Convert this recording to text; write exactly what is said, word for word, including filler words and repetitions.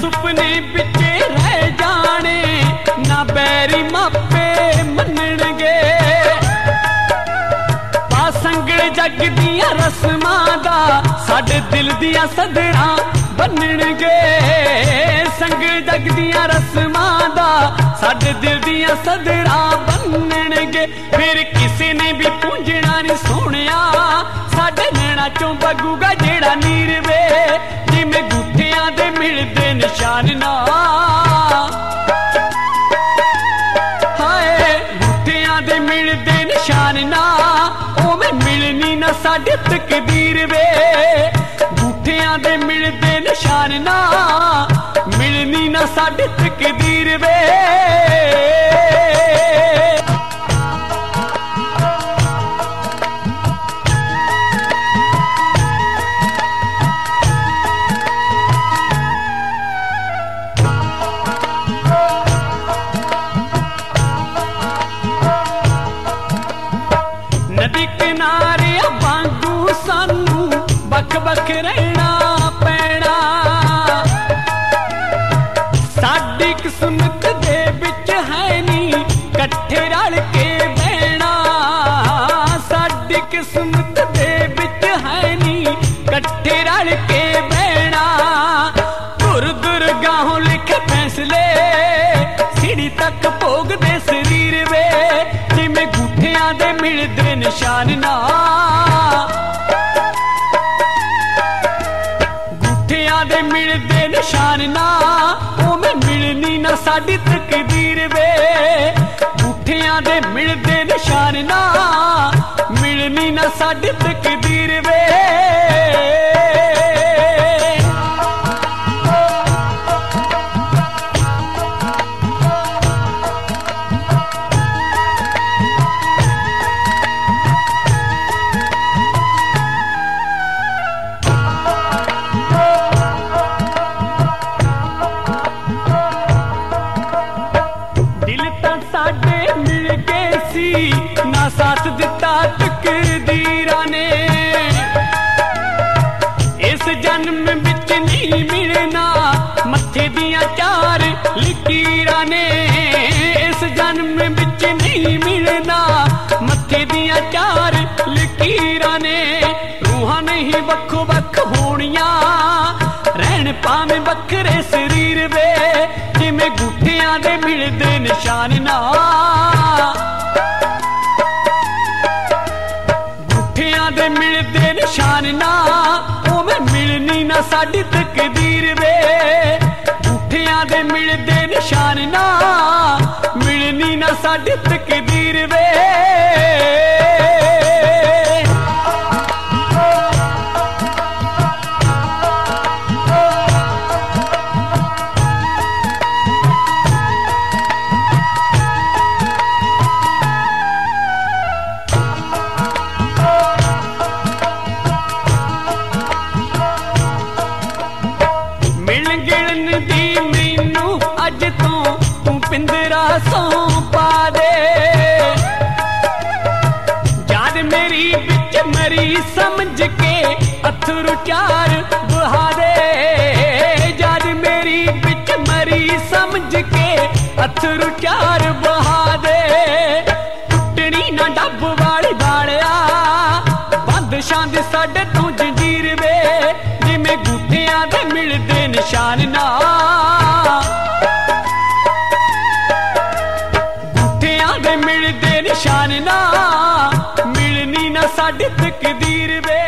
सुपने पिछे रह जाने, ना बैरी मापे मनणगे। पा संगल जग दियां रस्मां दा साडे दिल दियां सदरां बनणगे। संगल जग दियां रस्मां दा साडे दिल दियां सदरां बनणगे। फिर किसी ने भी पूंजना नहीं सोहणिया, साडे नैणां चों बगूगा जेड़ा नीर वे, जिवें गुठियां दे मिलदे निशान ना। हाय गुठियां दे मिलदे निशान ना, ओवें मिलनी ना साडी तकदीर वे। गुठियां दे मिलदे निशान ना, मिलनी ना साडी तकदीर वे। नदी किनारे वांगू सानू बख बख रहना पैना, साडी किस्मत दे विच है नी कट्ठे रल के बहना। साडी किस्मत दे विच है नी कट्ठे रल के बहना। दुर दुर गाहों लिखे फैसले, सीढ़ी तक भोग दे शरीर वे, जिवें गुठियां दे मिलदे निशान ना। गुठियां दे मिलदे निशान ना, ओवें मिलनी ना साडी तकदीर वे। गुठियां दे मिलदे निशान ना, मिलनी ना साडी तकदीर वे। साडे मिल गए सी ना साथ दिता तकदीरां ने, इस जन्म विच नहीं मिलना मत्थे दियां चार लकीरां ने। इस जन्म विच नहीं मिलना मत्थे दियां चार लकीरां ने। रूहां नहीं वक्खो वक्ख होणियां, रहन भावें बखरे शरीर वे, जिवें गुठियां दे मिलदे निशान ना। गुठियां दे मिलदे निशान ना, ओवें मिलनी ना साडी तकदीर वे। गुठियां दे मिलदे निशान ना, मिलनी ना साडी तकदीर वे। अज तो तू पिंजरा सौं पा दे, याद मेरी बिच मरी समझ के अथरू चार बहा दे। याद मेरी बिच मरी समझ के अथरू चार बहा दे। टुटनी ना डब वाली बालिया, बंदशां दी साडे तों जंजीर वे, जिवें गुठियां दे मिलदे निशान ना। मिलदे निशान ना, मिलनी ना साडी तकदीर वे।